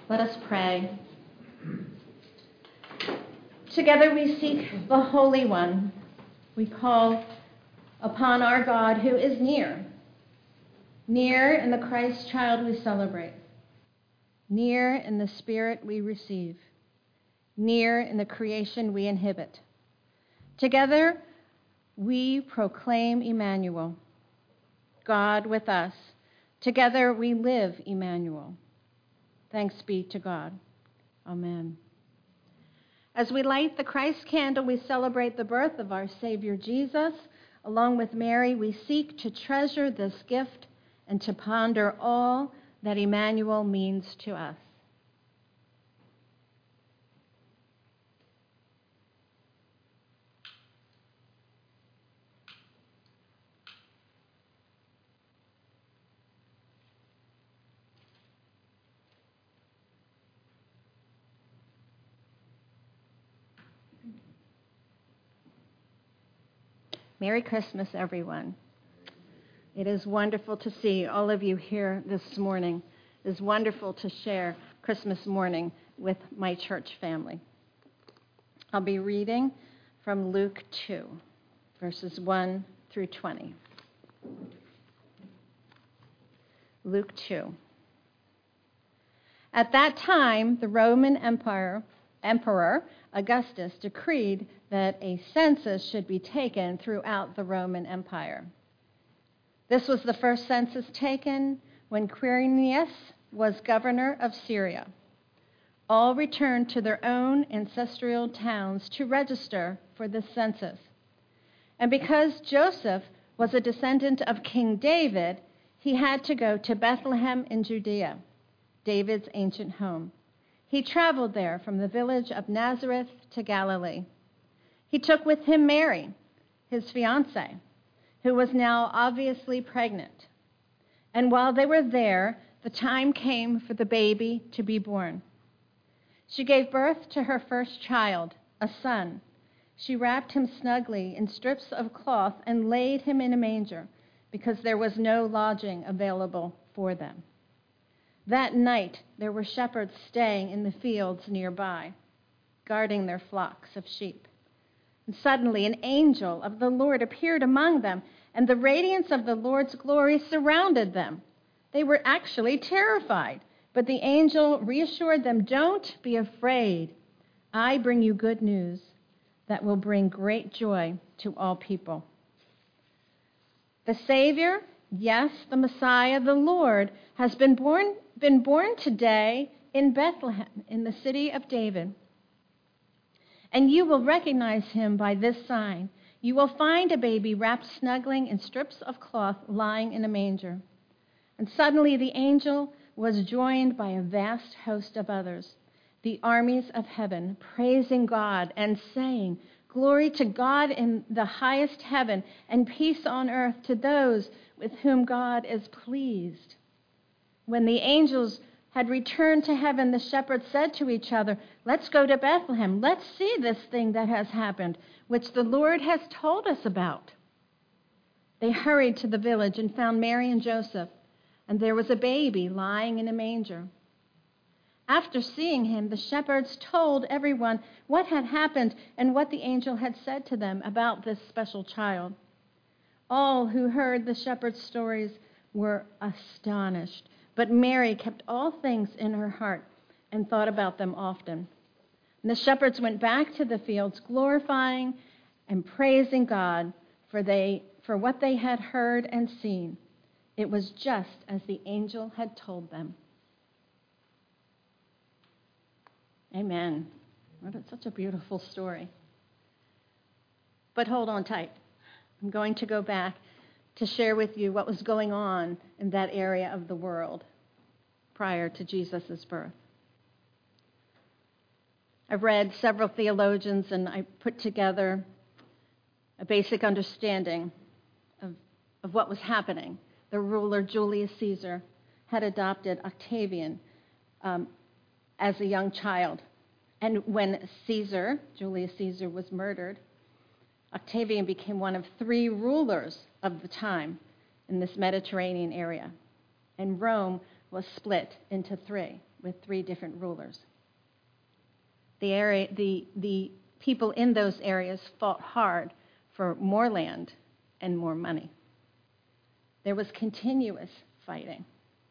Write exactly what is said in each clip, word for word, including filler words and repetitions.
Let us pray. Together we seek the Holy One. We call upon our God who is near. Near in the Christ child we celebrate. Near in the Spirit we receive. Near in the creation we inhabit. Together we proclaim Emmanuel, God with us. Together we live Emmanuel. Thanks be to God. Amen. As we light the Christ candle, we celebrate the birth of our Savior Jesus. Along with Mary, we seek to treasure this gift and to ponder all that Emmanuel means to us. Merry Christmas, everyone. It is wonderful to see all of you here this morning. It is wonderful to share Christmas morning with my church family. I'll be reading from Luke two, verses one through twenty. Luke two. At that time, the Roman Empire, Emperor Augustus decreed that a census should be taken throughout the Roman Empire. This was the first census taken when Quirinius was governor of Syria. All returned to their own ancestral towns to register for the census. And because Joseph was a descendant of King David, he had to go to Bethlehem in Judea, David's ancient home. He traveled there from the village of Nazareth to Galilee. He took with him Mary, his fiancée, who was now obviously pregnant. And while they were there, the time came for the baby to be born. She gave birth to her first child, a son. She wrapped him snugly in strips of cloth and laid him in a manger because there was no lodging available for them. That night, there were shepherds staying in the fields nearby, guarding their flocks of sheep. And suddenly, an angel of the Lord appeared among them, and the radiance of the Lord's glory surrounded them. They were actually terrified, but the angel reassured them, "Don't be afraid. I bring you good news that will bring great joy to all people. The Savior, yes, the Messiah, the Lord, has been born, been born today in Bethlehem, in the city of David. And you will recognize him by this sign. You will find a baby wrapped snugly in strips of cloth lying in a manger." And suddenly the angel was joined by a vast host of others, the armies of heaven, praising God and saying, "Glory to God in the highest heaven, and peace on earth to those with whom God is pleased." When the angels had returned to heaven, the shepherds said to each other, "Let's go to Bethlehem. Let's see this thing that has happened, which the Lord has told us about." They hurried to the village and found Mary and Joseph, and there was a baby lying in a manger. After seeing him, the shepherds told everyone what had happened and what the angel had said to them about this special child. All who heard the shepherds' stories were astonished, but Mary kept all things in her heart and thought about them often. And the shepherds went back to the fields, glorifying and praising God for they for what they had heard and seen. It was just as the angel had told them. Amen. What a, such a beautiful story. But hold on tight. I'm going to go back to share with you what was going on in that area of the world prior to Jesus' birth. I've read several theologians, and I put together a basic understanding of, of what was happening. The ruler Julius Caesar had adopted Octavian um, as a young child. And when Caesar, Julius Caesar, was murdered, Octavian became one of three rulers of the time in this Mediterranean area. And Rome was split into three, with three different rulers. The, area, the, the people in those areas fought hard for more land and more money. There was continuous fighting.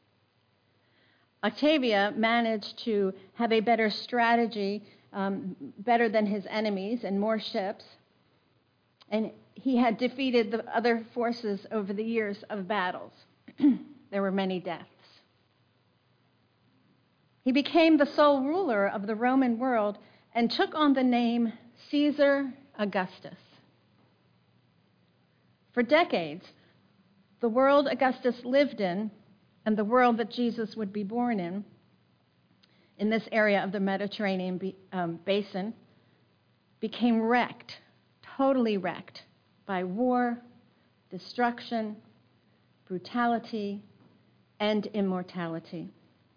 Octavia managed to have a better strategy, um, better than his enemies, and more ships. And he had defeated the other forces over the years of battles. There were many deaths. He became the sole ruler of the Roman world and took on the name Caesar Augustus. For decades, the world Augustus lived in, and the world that Jesus would be born in, in this area of the Mediterranean be, um, basin, became wrecked, totally wrecked by war, destruction, brutality, and immortality.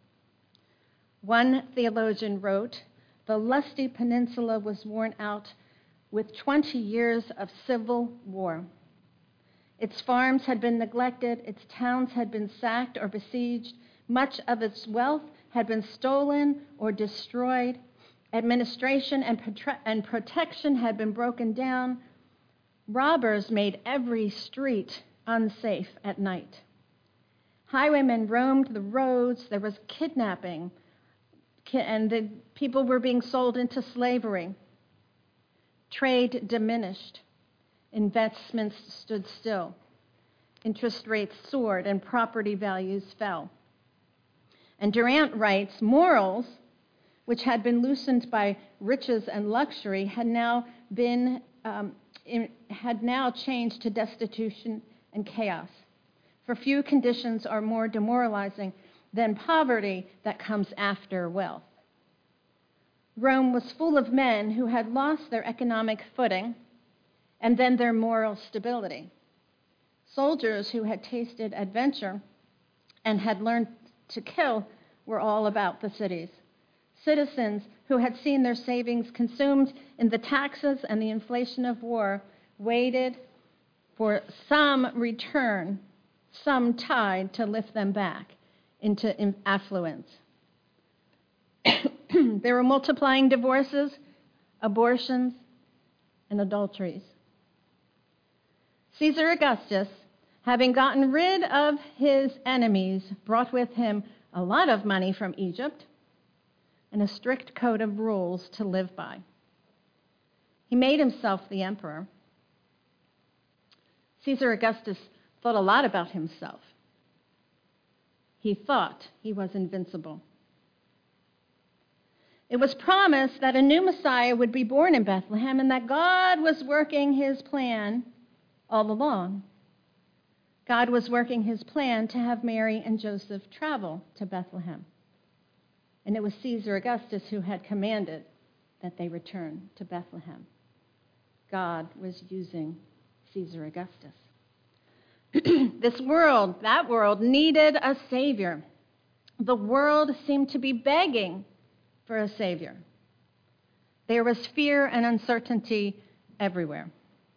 One theologian wrote, "The lusty peninsula was worn out with twenty years of civil war. Its farms had been neglected, its towns had been sacked or besieged, much of its wealth had been stolen or destroyed, administration and, protre- and protection had been broken down. Robbers made every street unsafe at night. Highwaymen roamed the roads, there was kidnapping, and the people were being sold into slavery. Trade diminished. Investments stood still. Interest rates soared and property values fell." And Durant writes, "Morals, which had been loosened by riches and luxury, had now been um, in, had now changed to destitution and chaos. For few conditions are more demoralizing than poverty that comes after wealth." Rome was full of men who had lost their economic footing and then their moral stability. Soldiers who had tasted adventure and had learned to kill were all about the cities. Citizens who had seen their savings consumed in the taxes and the inflation of war waited for some return, some tide to lift them back into affluence. There were multiplying divorces, abortions, and adulteries. Caesar Augustus, having gotten rid of his enemies, brought with him a lot of money from Egypt and a strict code of rules to live by. He made himself the emperor. Caesar Augustus thought a lot about himself. He thought he was invincible. It was promised that a new Messiah would be born in Bethlehem and that God was working his plan all along. God was working his plan to have Mary and Joseph travel to Bethlehem. And it was Caesar Augustus who had commanded that they return to Bethlehem. God was using Caesar Augustus. This world, that world, needed a Savior. The world seemed to be begging for a Savior. There was fear and uncertainty everywhere.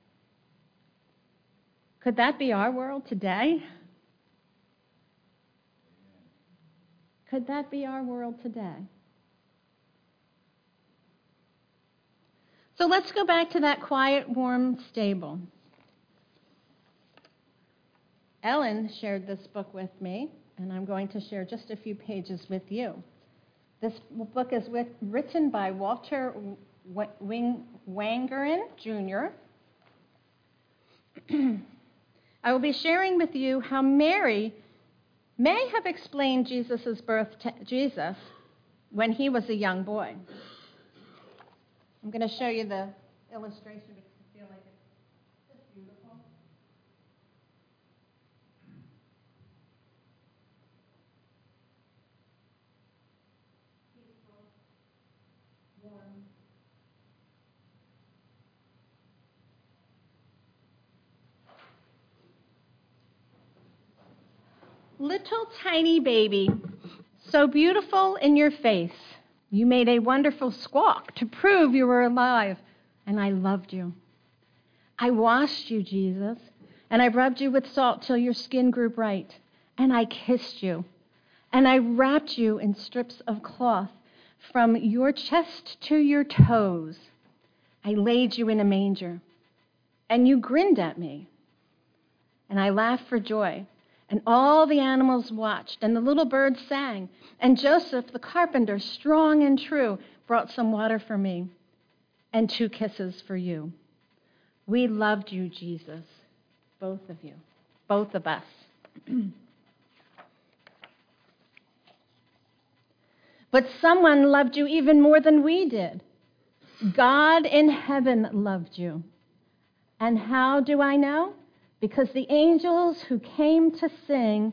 Could that be our world today? Could that be our world today? So let's go back to that quiet, warm stable. Ellen shared this book with me, and I'm going to share just a few pages with you. This book is with, written by Walter Wing, Wangerin, Junior I will be sharing with you how Mary may have explained Jesus' birth to Jesus when he was a young boy. I'm going to show you the illustration because I feel like it's just beautiful. Peaceful, warm. Little tiny baby, so beautiful in your face, you made a wonderful squawk to prove you were alive, and I loved you. I washed you, Jesus, and I rubbed you with salt till your skin grew bright, and I kissed you, And I wrapped you in strips of cloth from your chest to your toes. I laid you in a manger, and you grinned at me. And I laughed for joy, and all the animals watched, and the little birds sang. And Joseph, the carpenter, strong and true, brought some water for me and two kisses for you. We loved you, Jesus, both of you, both of us. But someone loved you even more than we did. God in heaven loved you. And how do I know? Because the angels who came to sing,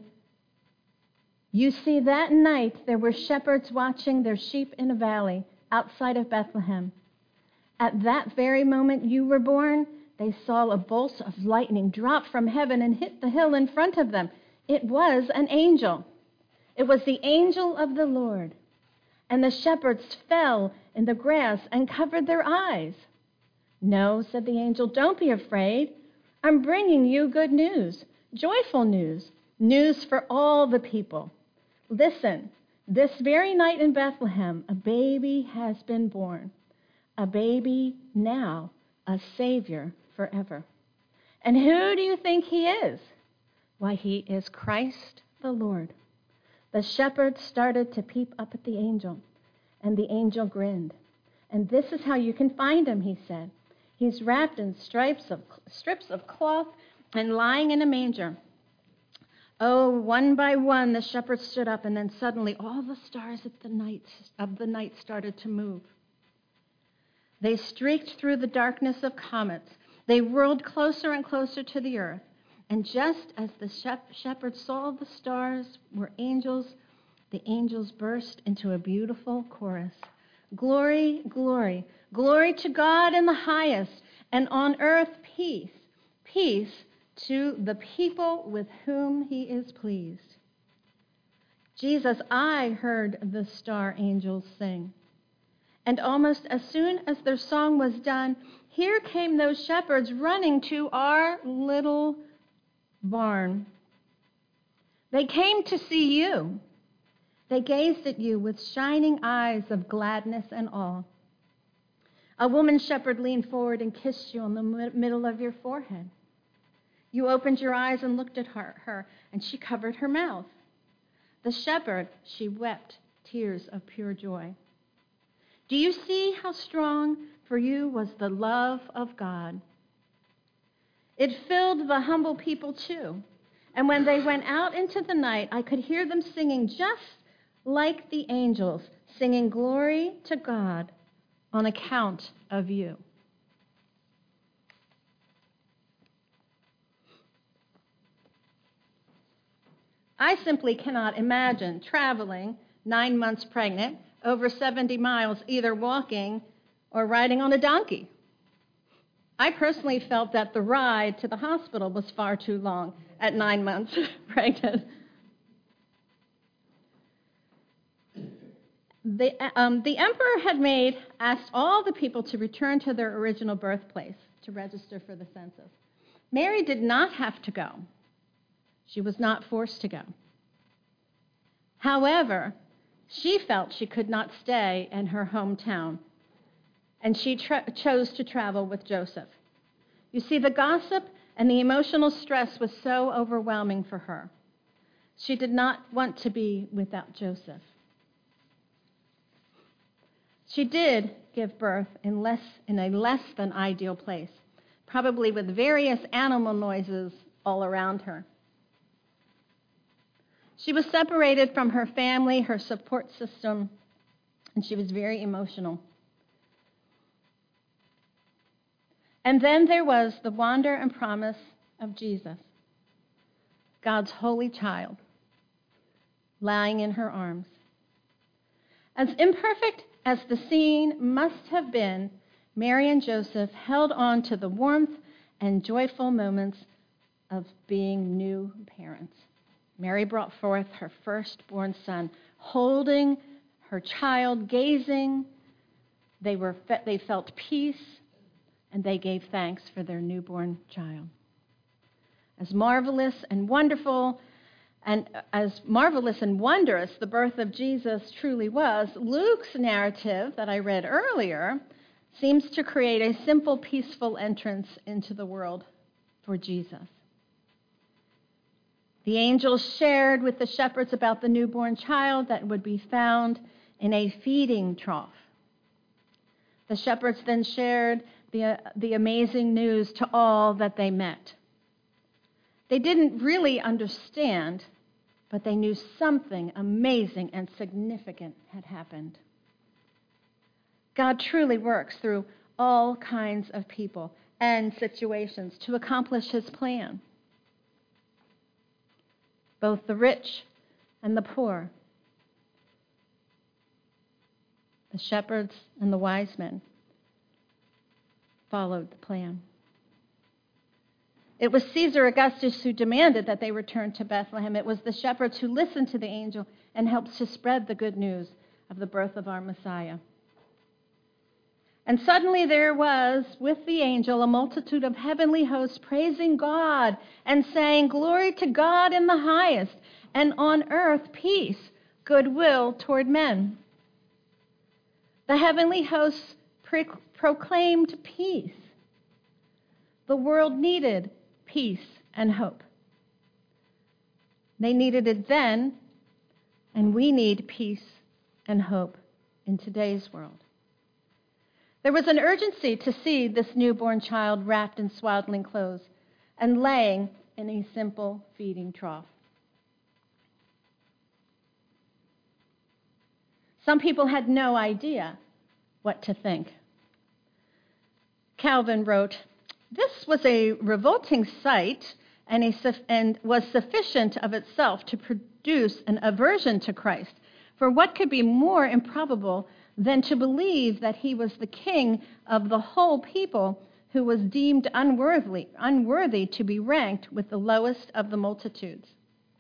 you see, that night there were shepherds watching their sheep in a valley outside of Bethlehem. At that very moment you were born, they saw a bolt of lightning drop from heaven and hit the hill in front of them. It was an angel. It was the angel of the Lord. And the shepherds fell in the grass and covered their eyes. No, said the angel, don't be afraid. I'm bringing you good news, joyful news, news for all the people. Listen, this very night in Bethlehem, a baby has been born. A baby now, a Savior forever. And who do you think he is? Why, he is Christ the Lord. The shepherds started to peep up at the angel, and the angel grinned. And this is how you can find him, he said. He's wrapped in stripes of, strips of cloth and lying in a manger. Oh, one by one, the shepherds stood up, and then suddenly all the stars of the night, of the night started to move. They streaked through the darkness of comets. They whirled closer and closer to the earth. And just as the shep- shepherds saw the stars were angels, the angels burst into a beautiful chorus. Glory, glory, glory to God in the highest, and on earth peace, peace to the people with whom he is pleased. Jesus, I heard the star angels sing. And almost as soon as their song was done, here came those shepherds running to our little barn. They came to see you. They gazed at you with shining eyes of gladness and awe. A woman shepherd leaned forward and kissed you on the middle of your forehead. You opened your eyes and looked at her, her, and she covered her mouth. The shepherd, she wept tears of pure joy. Do you see how strong for you was the love of God? It filled the humble people too. And when they went out into the night, I could hear them singing just like the angels, singing glory to God on account of you. I simply cannot imagine traveling nine months pregnant over seventy miles, either walking or riding on a donkey. I personally felt that the ride to the hospital was far too long at nine months pregnant. The, um, the emperor had made, asked all the people to return to their original birthplace to register for the census. Mary did not have to go. She was not forced to go. However, she felt she could not stay in her hometown, and she tra- chose to travel with Joseph. You see, the gossip and the emotional stress was so overwhelming for her. She did not want to be without Joseph. She did give birth in less in a less than ideal place, probably with various animal noises all around her. She was separated from her family, her support system, and she was very emotional. And then there was the wonder and promise of Jesus, God's holy child, lying in her arms. As imperfect as the scene must have been, Mary and Joseph held on to the warmth and joyful moments of being new parents. Mary brought forth her firstborn son, holding her child, gazing. They were they felt peace, and they gave thanks for their newborn child. As marvelous and wonderful And as marvelous and wondrous the birth of Jesus truly was, Luke's narrative that I read earlier seems to create a simple, peaceful entrance into the world for Jesus. The angels shared with the shepherds about the newborn child that would be found in a feeding trough. The shepherds then shared the, uh, the amazing news to all that they met. They didn't really understand, but they knew something amazing and significant had happened. God truly works through all kinds of people and situations to accomplish his plan. Both the rich and the poor, the shepherds and the wise men, followed the plan. It was Caesar Augustus who demanded that they return to Bethlehem. It was the shepherds who listened to the angel and helped to spread the good news of the birth of our Messiah. And suddenly there was, with the angel, a multitude of heavenly hosts praising God and saying, "Glory to God in the highest, and on earth peace, goodwill toward men." The heavenly hosts pre- proclaimed peace. The world needed peace and hope. They needed it then, and we need peace and hope in today's world. There was an urgency to see this newborn child wrapped in swaddling clothes and laying in a simple feeding trough. Some people had no idea what to think. Calvin wrote, "This was a revolting sight and, a, and was sufficient of itself to produce an aversion to Christ. For what could be more improbable than to believe that he was the king of the whole people who was deemed unworthy, unworthy to be ranked with the lowest of the multitudes?"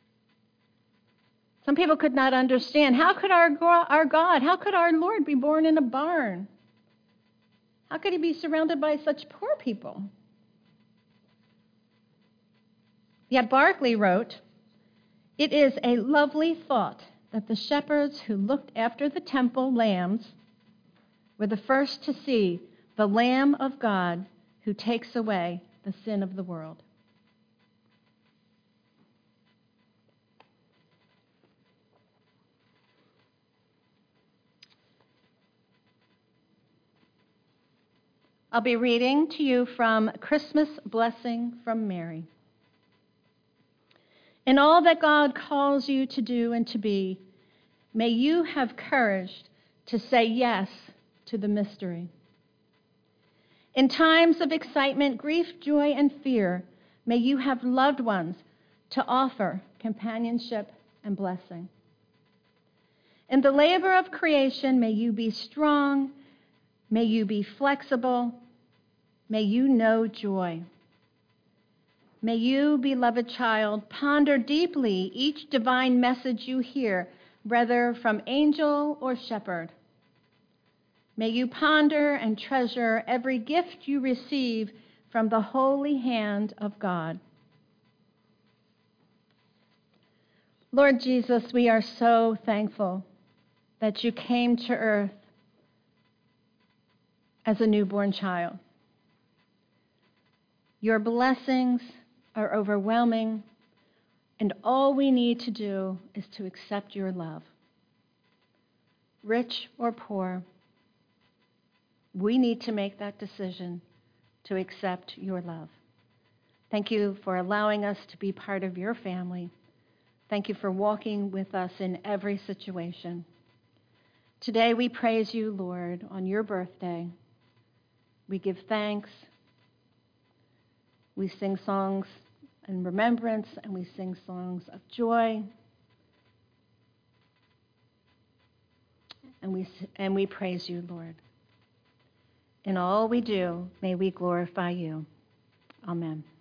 Some people could not understand, how could our, our God, how could our Lord be born in a barn? How could he be surrounded by such poor people? Yet Barclay wrote, "It is a lovely thought that the shepherds who looked after the temple lambs were the first to see the Lamb of God who takes away the sin of the world." I'll be reading to you from Christmas Blessing from Mary. In all that God calls you to do and to be, may you have courage to say yes to the mystery. In times of excitement, grief, joy, and fear, may you have loved ones to offer companionship and blessing. In the labor of creation, may you be strong, may you be flexible, may you know joy. May you, beloved child, ponder deeply each divine message you hear, whether from angel or shepherd. May you ponder and treasure every gift you receive from the holy hand of God. Lord Jesus, we are so thankful that you came to earth as a newborn child. Your blessings are overwhelming, and all we need to do is to accept your love. Rich or poor, we need to make that decision to accept your love. Thank you for allowing us to be part of your family. Thank you for walking with us in every situation. Today we praise you, Lord, on your birthday. We give thanks. We sing songs in remembrance, and we sing songs of joy. And we, and we praise you, Lord. In all we do, may we glorify you. Amen.